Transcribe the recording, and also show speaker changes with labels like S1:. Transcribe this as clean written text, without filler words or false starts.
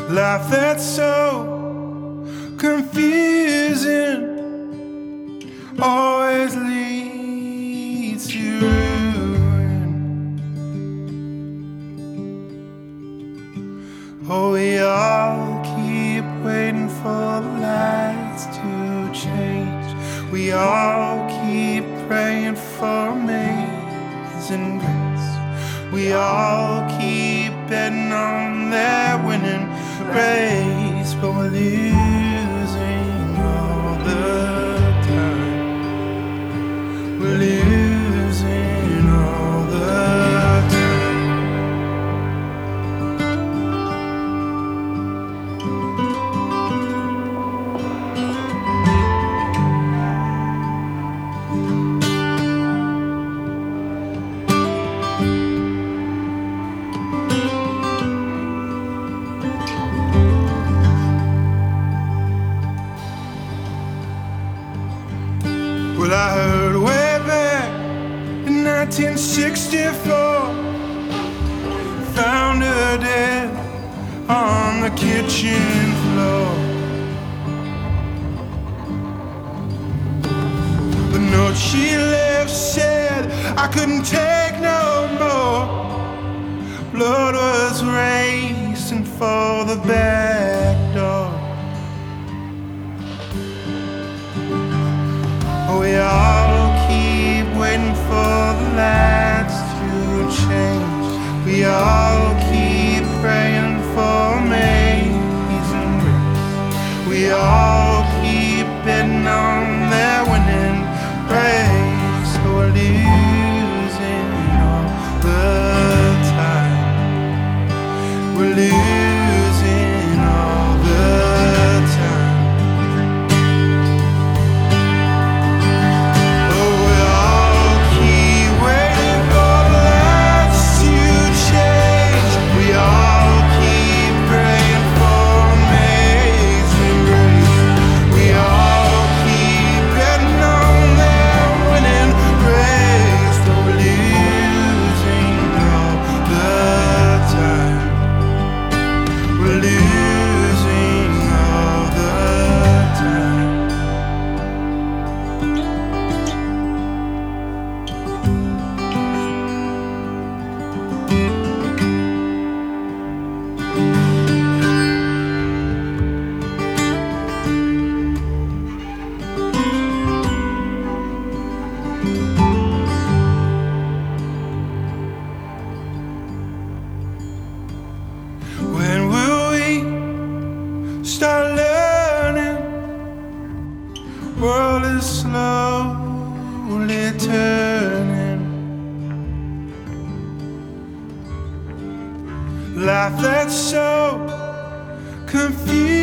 S1: Life that's so confusing always leads to ruin. Oh, we all keep waiting for the lights to change. We all keep praying for amazing grace. We all keep betting on their winning race, but we're losing all the time. We're losing all the time. Well, I heard way back in 1964, found her dead on the kitchen floor. The note she left said I couldn't take no more. Blood was racing for the back door. We all keep waiting for the lights to change. We all keep praying for amazing grace. We all keep betting on their winning race. So we're losing all the time. We're losing all the time. When will we start learning? World is slowly turning. Life that's so confusing